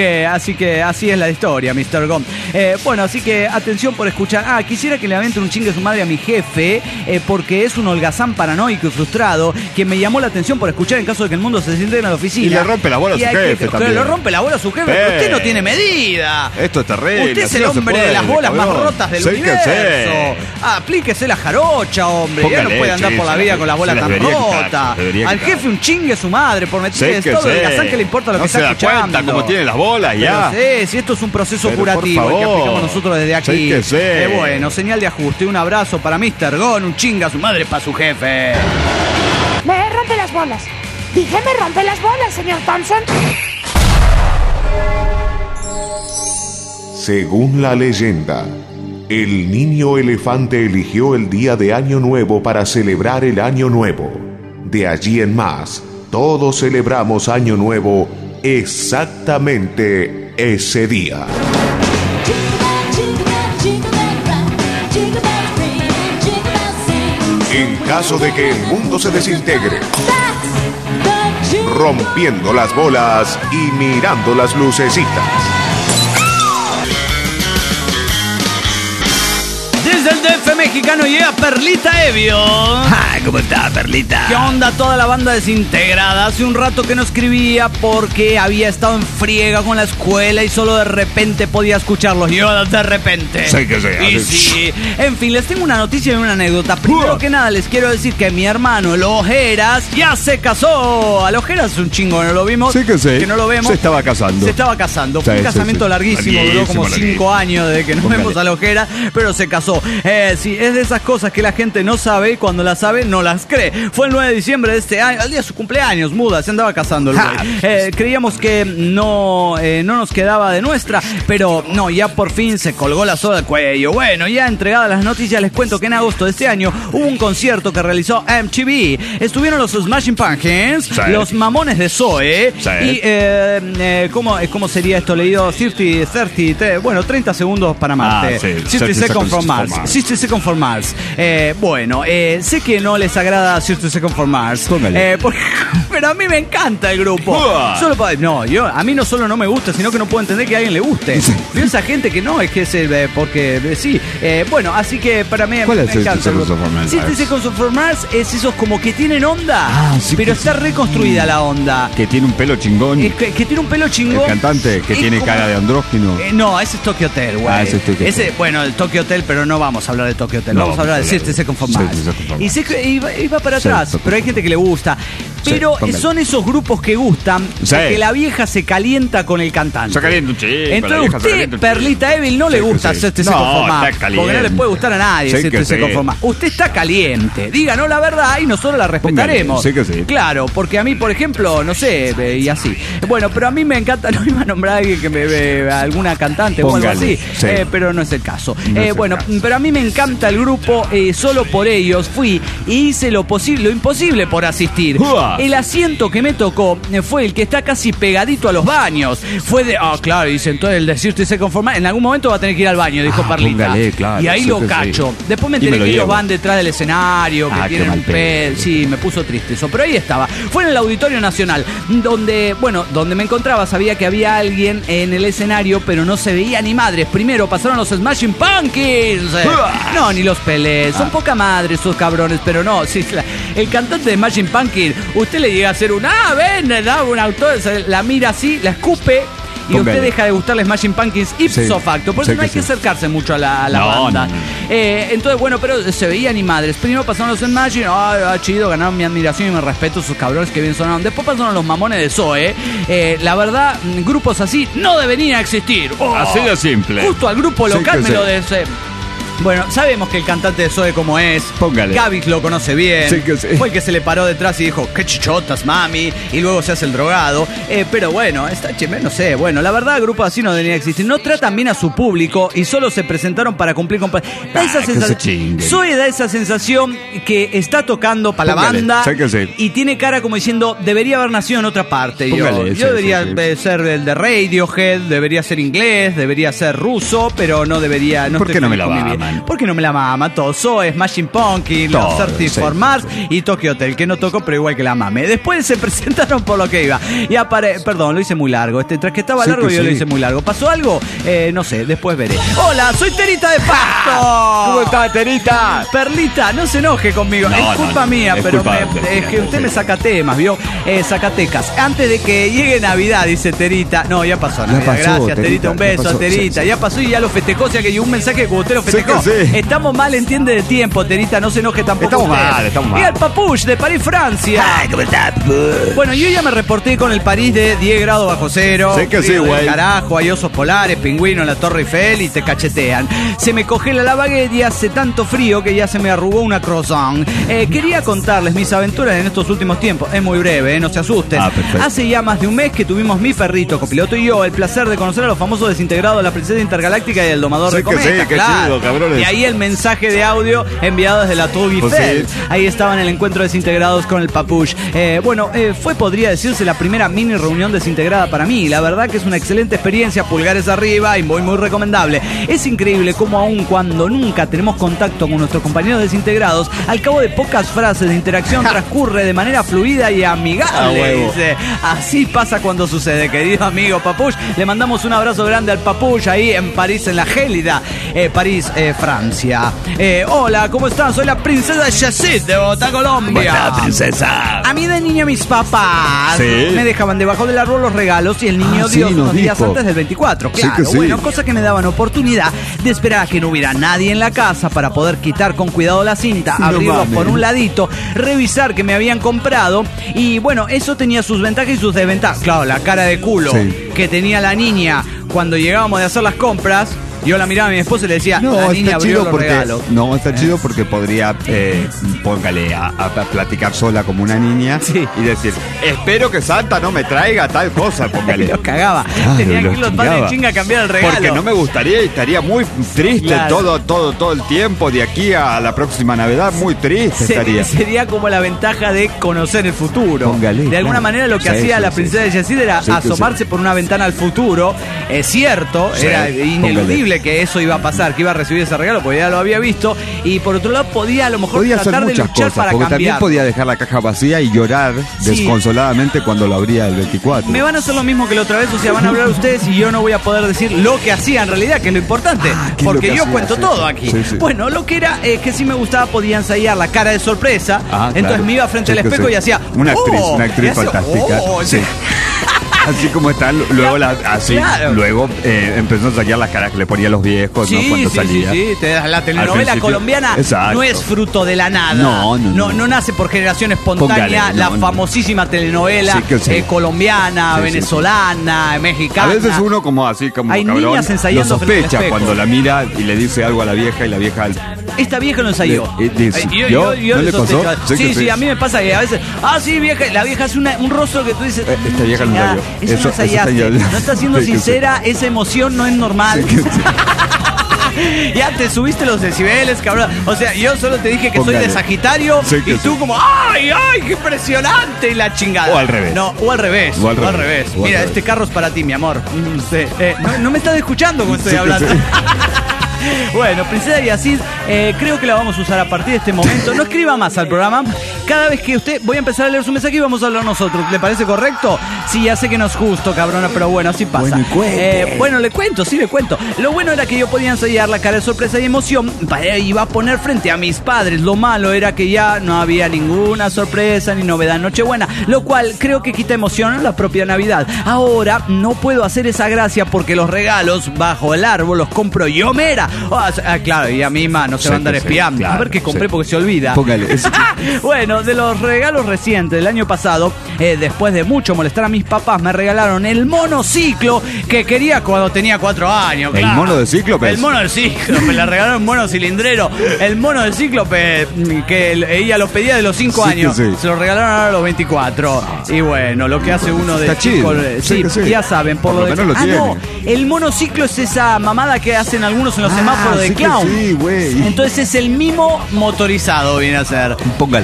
así que así es la historia, Mr. Gom. Bueno, así que atención por escuchar. Quisiera que le avienten un chingue su madre a mi jefe, porque es un holgazán paranoico y frustrado, que me llamó la atención por escuchar en caso de que el mundo se siente en la oficina. Y le rompe la bola a su jefe también. Le rompe la bola a su jefe, pero usted no tiene medida. Esto es terrible. Usted es el hombre de las bolas más rotas del universo. Aplíquese la jarocha, hombre. Ya no puede andar por la vida con la bola tan rota. Al jefe un chingue su madre por meterle todo el holgazán que le importa lo que está escuchando. No se da cuenta cómo tiene las bolas ya. Si esto es un proceso curativo que aplicamos nosotros desde aquí. Bueno, señal de ajuste. Un abrazo para Mr. Gon, un chinga a su madre para su jefe. Me rompe las bolas. Dije, me rompe las bolas, señor Thompson. Según la leyenda, el niño elefante eligió el día de Año Nuevo para celebrar el Año Nuevo. De allí en más, todos celebramos Año Nuevo exactamente ese día. En caso de que el mundo se desintegre, rompiendo las bolas y mirando las lucecitas. Desde el DF mexicano llega Perlita Evio. ¿Cómo está, Perlita? ¿Qué onda toda la banda desintegrada? Hace un rato que no escribía porque había estado en friega con la escuela y solo de repente podía escucharlos. Yo de repente. Sí que sí. Y sí. En fin, les tengo una noticia y una anécdota. Primero que nada les quiero decir que mi hermano, el Ojeras, ya se casó. Al Ojeras es un chingo, ¿no lo vimos? Sí que sí. Que no lo vemos. Se estaba casando. Fue un casamiento larguísimo, duró como 5 años desde que nos vemos al Ojeras, pero se casó. Sí, es de esas cosas que la gente no sabe y cuando las sabe no las cree. Fue el 9 de diciembre de este año, al día de su cumpleaños, muda, se andaba casando el güey. Creíamos que no nos quedaba de nuestra, pero no, ya por fin se colgó la soga del cuello. Bueno, ya entregadas las noticias, les cuento que en agosto de este año hubo un concierto que realizó MTV. Estuvieron los Smashing Pumpkins, los Mamones de Zoe y ¿cómo sería esto leído? 30 segundos para Marte. 60 Seconds from Mars. 60 Seconds from Mars. Bueno, sé que no les agrada 60 Seconds from Mars. Pero a mí me encanta el grupo. A mí no solo no me gusta, sino que no puedo entender que a alguien le guste. Veo esa gente que no, es que es porque sí. Bueno, así que para mí ¿cuál me es encanta. 60 Seconds from Mars? 60 Seconds from Mars es esos como que tienen onda, pero está reconstruida la onda. Que tiene un pelo chingón. Que tiene un pelo chingón. El cantante que tiene cara de andrógino. No, ese es Tokyo Hotel, güey. Ese es Tokyo Hotel. Bueno, el Tokyo Hotel, pero no vamos a hablar de Tokyo Hotel. Vamos a hablar de 60 Seconds from Mars. Y sé que iba para atrás, pero hay gente que le gusta. Pero son esos grupos que gustan porque la vieja se calienta con el cantante. Se calienta un chico. Entonces usted, Perlita Evil, no le gusta 60 Seconds from Mars, porque no le puede gustar a nadie 60 Seconds from Mars. Usted está caliente, díganos la verdad y nosotros la respetaremos. Claro, porque a mí, por ejemplo, no sé, y así. Bueno, pero a mí me encanta, no iba a nombrar a alguien que me ve alguna cantante o algo así, pero no es el caso. Bueno, pero a mí me encanta el grupo, solo por ellos fui y hice lo imposible por asistir. El asiento que me tocó fue el que está casi pegadito a los baños. Fue de, claro, dice, entonces el decirte se conforma, en algún momento va a tener que ir al baño, dijo Perlita. Claro, y ahí lo cacho. Después me enteré que ellos van detrás del escenario, que tienen sí, me puso triste eso. Pero ahí estaba. Fue en el Auditorio Nacional, donde me encontraba, sabía que había alguien en el escenario, pero no se veía ni madres. Primero pasaron los Smashing Pumpkins. No, ni los Pelés. Son poca madre esos cabrones, pero no. Sí, el cantante de Smashing Pumpkins, usted le llega a hacer le da un autor, la mira así, la escupe. Y usted deja de gustarle Smashing Pumpkins ipso facto. Por eso no hay que acercarse mucho a la banda. No. Entonces, bueno, pero se veía ni madres. Primero pasaron los Smashing, chido, ganaron mi admiración y mi respeto, esos cabrones que bien sonaron. Después pasaron los Mamones de Zoe. La verdad, grupos así no deberían existir. Así de simple. Justo al grupo local me lo deseo. Bueno, sabemos que el cantante de Zoe como es. Póngale. Gavix lo conoce bien. Sí que sí. Fue el que se le paró detrás y dijo, qué chichotas, mami. Y luego se hace el drogado. Pero bueno, no sé. Bueno, la verdad, grupos así no deberían existir. No tratan bien a su público y solo se presentaron para cumplir con... Da esa sensación. Zoe da esa sensación que está tocando para la banda. Sí que sí. Y tiene cara como diciendo, debería haber nacido en otra parte. Póngale, yo debería ser el de Radiohead, debería ser inglés, debería ser ruso, pero no debería... ¿Por qué no me la va, maman? ¿Por qué no me la mama? Todo, Zoe, Smashing Pumpkins, los Todo, 30 sí, for Mars sí. y Tokyo Hotel, que no tocó, pero igual que la mame. Después se presentaron por lo que iba. Y perdón, lo hice muy largo. Tras que estaba Sí, largo, que yo lo sí. hice muy largo. ¿Pasó algo? No sé, después veré. Hola, soy Terita de Pasto. ¿Cómo estás, Terita? Perlita, no se enoje conmigo. No, es culpa no, mía, es pero culpa de Terita, es que usted sí. me saca temas, ¿vio? Zacatecas. Antes de que llegue Navidad, dice Terita. No, ya pasó Navidad. pasó, Gracias, Terita. Terita, Un ya beso, pasó. Terita. Sí, sí. Ya pasó y ya lo festejó. O sea que llegó un mensaje que usted lo Sí, festejó. que sí. Estamos mal, entiende de tiempo, Terita. No se enoje tampoco. Estamos usted. mal, estamos mal. Y al Papuch de París, Francia. ¿Cómo estás? Bueno, yo ya me reporté con el París de 10 grados bajo cero. Sí que sí, Frío del güey. Carajo, hay osos polares, pingüinos en la Torre Eiffel y te cachetean. Se me congela la baguette y hace tanto frío que ya se me arrugó una croissant. Quería contarles mis aventuras en estos últimos tiempos. Es muy breve, no se asusten. Perfecto. Hace ya más de un mes que tuvimos mi perrito, copiloto y yo, el placer de conocer a los famosos desintegrados de la Princesa Intergaláctica y el Domador Sí de que Cometas. sí, qué chido, cabrones. Y ahí el mensaje de audio enviado desde la Tour Pues Eiffel. sí. Ahí estaban en el encuentro desintegrados con el Papuch. Fue, podría decirse, la primera mini reunión desintegrada para mí. La verdad que es una excelente experiencia, pulgares arriba y muy recomendable. Es increíble cómo aun cuando nunca tenemos contacto con nuestros compañeros desintegrados, al cabo de pocas frases de interacción transcurre de manera fluida y amigable. Dice. Así pasa cuando sucede, querido amigo Papuch. Le mandamos un abrazo grande al Papuch ahí en París, en la gélida París, Francia. Hola, ¿cómo están? Soy la princesa Yacid de Bogotá, Colombia. ¿Cómo estás, princesa? A mí de niña mis papás Sí. me dejaban debajo del árbol los regalos y el niño Ah, sí, Dios nos unos días dijo. antes del 24. Sí Claro, que sí. bueno, cosa que me daban oportunidad de esperar a que no hubiera nadie en la casa para poder quitar con cuidado la cinta, No abrirlo mames. por un ladito, revisar que me habían comprado y bueno, eso tenía sus ventajas y sus desventajas. Claro, la cara de culo Sí. que tenía la niña cuando llegábamos de hacer las compras. Yo la miraba a mi esposa y le decía, No, la niña está abrió chido los porque regalos. no está chido porque podría póngale a platicar sola como una niña Sí. y decir espero que Santa no me traiga tal cosa, póngale. Los cagaba. Claro, Tenían que los ir los padres en chingaba. chinga a cambiar el regalo. Porque no me gustaría y estaría muy triste Claro. todo el tiempo de aquí a la próxima Navidad, muy triste estaría. Sería como la ventaja de conocer el futuro. Póngale, de alguna claro. manera lo que Sí, hacía sí, la sí. princesa de Yacid era Sí, que asomarse por una ventana al futuro. Es cierto, Sí, era ineludible póngale. que eso iba a pasar, que iba a recibir ese regalo, porque ya lo había visto. Y por otro lado podía a lo mejor Podía hacer tratar de muchas luchar cosas, para porque cambiar. también podía dejar la caja vacía y llorar Sí. desconsoladamente cuando lo abría el 24. Me van a hacer lo mismo que la otra vez, o sea, van a hablar ustedes y yo no voy a poder decir lo que hacía en realidad, que es lo importante, ¿qué es porque lo que yo hacía? cuento Sí, todo sí. aquí. Sí, sí. Bueno, lo que era que si me gustaba podía ensayar la cara de sorpresa, entonces claro. me iba frente Sí, al que espejo sí. y hacía Una actriz y hacía, fantástica. sí. Así como están, luego Claro. luego empezó a sacar las caras que le ponía a los viejos, ¿no? Cuando salía. La telenovela principio. colombiana Exacto. no es fruto de la nada. No. nace por generación espontánea. Póngale, la no, no. famosísima telenovela Sí que sí. colombiana, Sí, sí, venezolana, mexicana. A veces uno como así, como Hay cabrón, niñas lo ensayando frente al sospecha espejo. cuando la mira y le dice algo a la vieja y la vieja... Esta vieja lo ensayó. Dice, Yo ¿no le le pasó? sospecho. Sí que Sí, sí. a mí me pasa que a veces, sí, vieja, la vieja hace un rostro que tú dices, Esta vieja lo chingada, ensayó. eso no Eso ensayaste, ensayó. no estás siendo Sí que sí. sincera, esa emoción no es normal. Sí que sí. Ya te subiste los decibeles, cabrón. O sea, yo solo te dije que soy Póngale. de Sagitario Sí que y tú sí. como, ¡ay, qué impresionante! Y la chingada. O al revés. No, o al revés. O al revés. O al Mira, revés. este carro es para ti, mi amor. Sí. No me estás escuchando como estoy Sí que hablando. sí. Bueno, Princesa Yacid, creo que la vamos a usar a partir de este momento. No escriba más al programa. Cada vez que usted... Voy a empezar a leer su mensaje y vamos a hablar nosotros. ¿Le parece correcto? Sí, ya sé que no es justo, cabrona, pero bueno, así pasa. Bueno, y cuente. Bueno, le cuento, sí, le cuento. Lo bueno era que yo podía ensayar la cara de sorpresa y emoción. Iba a poner frente a mis padres. Lo malo era que ya no había ninguna sorpresa ni novedad en Nochebuena, lo cual creo que quita emoción en la propia Navidad. Ahora no puedo hacer esa gracia porque los regalos bajo el árbol los compro yo mera. Claro, ella misma no se Sí, va a andar que sí, espiando. claro, A ver qué compré sí. porque se olvida. Póngale. Bueno, de los regalos recientes del año pasado, después de mucho molestar a mis papás, me regalaron el monociclo que quería cuando tenía 4 años. ¿El claro. mono de Cíclope? El mono del Cíclope, le regalaron un mono cilindrero. El mono del Cíclope, que ella lo pedía de los 5 Sí que años. sí. Se lo regalaron ahora a los 24. Y bueno, lo que hace uno de Está chido. sí, Sí que sí. ya saben, por lo de menos lo tiene. no, el monociclo es esa mamada que hacen algunos en los semáforos de sí que clown. sí, güey. Entonces es el mimo motorizado, viene a ser. Póngale. Entonces,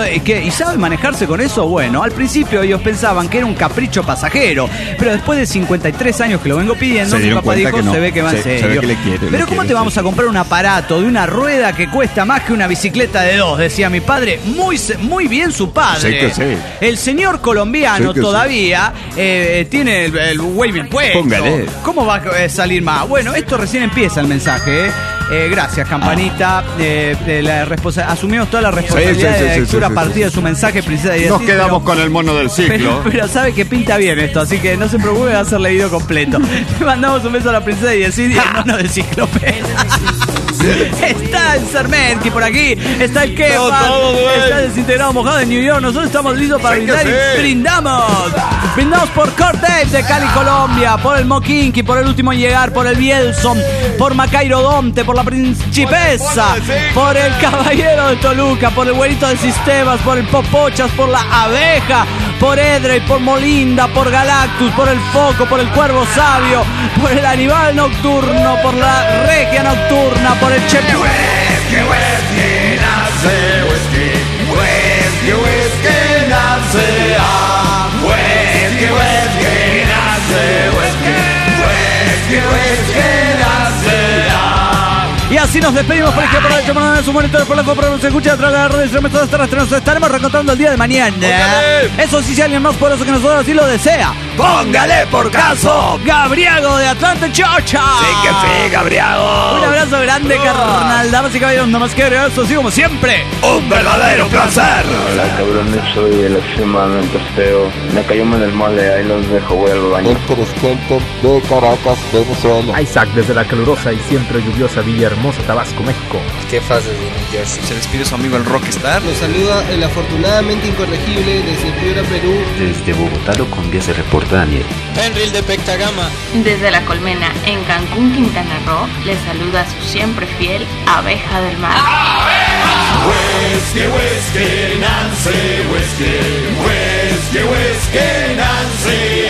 ¿Y sabe manejarse con eso? Bueno, al principio ellos pensaban que era un capricho pasajero, pero después de 53 años que lo vengo pidiendo, mi papá dijo, que no. se ve que va en serio. Se ve que le quiere, pero ¿cómo te vamos a comprar un aparato de una rueda que cuesta más que una bicicleta de 2? Decía mi padre, muy bien su padre. Sí que sí. El señor colombiano todavía tiene el waving puesto. Póngale. ¿Cómo va a salir más? Bueno, esto recién empieza el mensaje, gracias, Campanita. Asumimos toda la responsabilidad de la lectura a partir de su mensaje, Princesa Diez. Nos quedamos con el mono del ciclo. Pero sabe que pinta bien esto, así que no se preocupe, va a ser leído completo. Le mandamos un beso a la Princesa Diez y el mono del cíclope. Está el Sermenki por aquí, está el Kepa, está el desintegrado mojado de New York. Nosotros estamos listos para brindar y brindamos. Brindamos por Cortez de Cali, Colombia, por el Moquinqui, por el último en llegar, por el Bielson, por Macairo Domte, por la Principesa, por el Caballero de Toluca, por el Güerito de Sistemas, por el Popochas, por la Abeja, por Edrey, por Molinda, por Galactus, por el Foco, por el Cuervo Sabio, por el Animal Nocturno, por la Regia Nocturna, por el Chepe. Y así nos despedimos por ejemplo de Chamorro de su monitor por la foto, pero nos escucha a través de las redes terrestres. Nos estaremos reencontrando el día de mañana. ¡Póngale! Eso sí, si alguien más poderoso que nosotros así lo desea, ¡póngale por caso! Gabriago de Atlanta, Georgia. Sí que sí, Gabriago. Un abrazo grande, carnal. Damas y caballeros, nada más que eso, así como siempre. Un verdadero placer. Hola, cabrones, soy el extremadamente feo. Me cayó en el mole, ahí los dejo, voy al baño. Héctor Skelter de Caracas, Venezuela. Isaac desde la calurosa y siempre lluviosa Villahermosa, Tabasco, México. ¿Qué haces de New Jersey? Se despide su amigo el Rockstar. Nos saluda el afortunadamente incorregible desde Piura, Perú. Desde Bogotá lo Colombia se reporta Daniel. Henry de Pectagama. Desde La Colmena, en Cancún, Quintana Roo, les saluda su siempre fiel Abeja del Mar. Whiskey, whiskey, Nancy, whiskey, whiskey, whiskey, Nancy.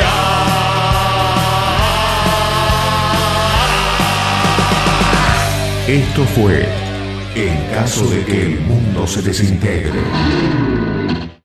Esto fue En caso de que el mundo se desintegre.